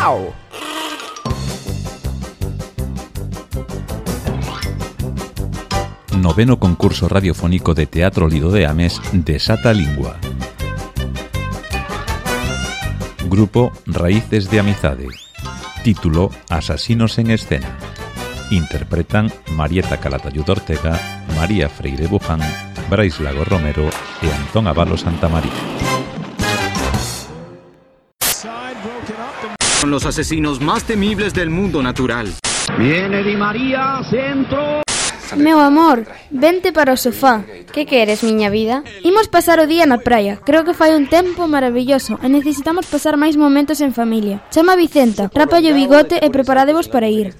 Miau. Noveno concurso radiofónico de Teatro Lido de Ames Desata Lingua. Grupo Raíces de Amizade. Título Asasinos en escena. Interpretan Marieta Calatayud Ortega, María Freire Buján, Brais Lago Romero e Antón Avalo Santamaría. Son los asesinos más temibles del mundo natural. Viene Di María, centro. Meu amor, vente para o sofá. Que queres, miña vida? Imos pasar o día na praia. Creo que fai un tempo maravilloso e necesitamos pasar máis momentos en familia. Chama Vicenta, rápalle o bigote e preparadevos para ir.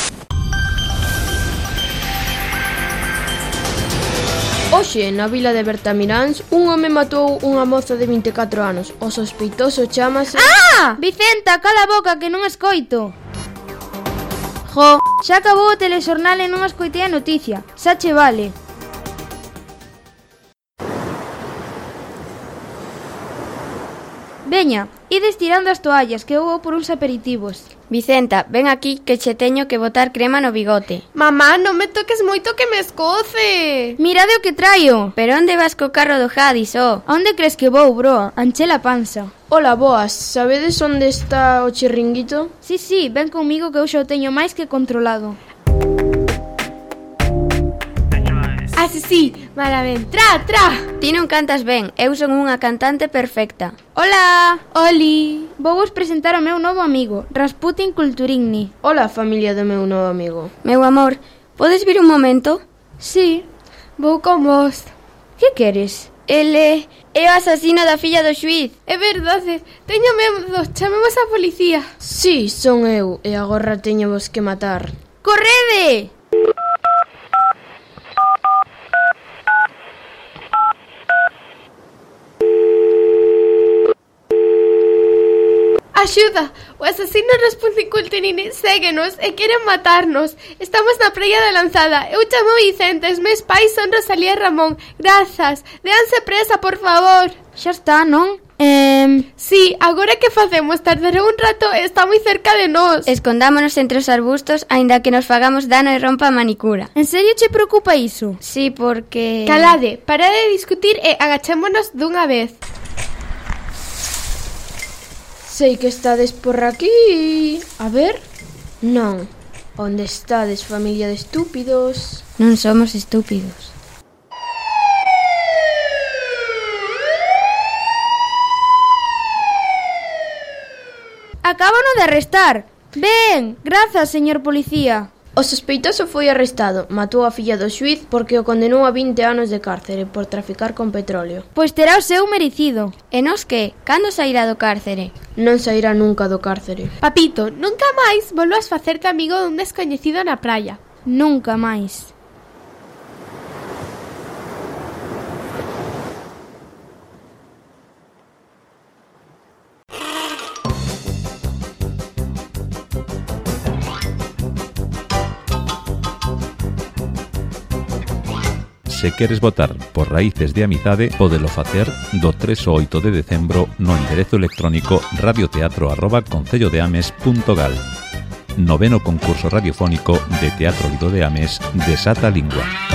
Hoxe, na vila de Bertamiráns, un home matou unha moza de 24 anos. O sospeitoso chamase... Ah! Vicenta, cala a boca que non escoito. Jo, xa acabou o telexornal e non escoitei a noticia. Xa che vale. Veña, ides tirando as toallas que eu vou por uns aperitivos. Vicenta, ven aquí que che teño que botar crema no bigote. Mamá, non me toques moito que me escoce. Mirade o que traio. Pero onde vas co carro do Jadis, oh? Onde crees que vou, bro? Anche la panza. Hola, boas, sabedes onde está o chiringuito? Sí, ven comigo que eu xa o teño máis que controlado. Sí, mala ben, tra. Ti non cantas ben, eu son unha cantante perfecta. Hola! Oli! Vou vos presentar o meu novo amigo, Rasputin Kulturinny. Hola, familia do meu novo amigo. Meu amor, podes vir un momento? Sí, vou con vos. Que queres? Ele é o asasino da filla do xuiz. É verdade, teño medo, chamemos a policía. Sí, son eu, e agora teño vos que matar. Correde! Axuda! O asasino Rasputin Kulturinny séguenos e queren matarnos. Estamos na praia da Lanzada. Eu chamo Vicente, os meus pais son Rosalía e Ramón. Grazas. Déanse presa, por favor. Xa está, non? Sí, agora que facemos? Tardará un rato e está moi cerca de nós. Escondámonos entre os arbustos, aínda que nos fagamos dano e rompa a manicura. En serio che preocupa iso? Sí, porque... Calade, parade de discutir e agachémonos dunha vez. Sei que estades por aquí. A ver? Non. Onde estades, familia de estúpidos? Non somos estúpidos. Acábano de arrestar. Ben, grazas, señor policía. O sospeitoso foi arrestado. Matou a filla do xuiz porque o condenou a 20 anos de cárcere por traficar con petróleo. Pois terá o seu merecido. E nos que? Cando sairá do cárcere? Non sairá nunca do cárcere. Papito, nunca máis volvas facerte amigo dun descoñecido na praia. Nunca máis. Se queres votar por Raíces de Amizade, podelo facer do 3 ao 8 de decembro no enderezo electrónico radioteatro@concellodeames.gal. Noveno concurso radiofónico de Teatro Lido de Ames Desata Lingua.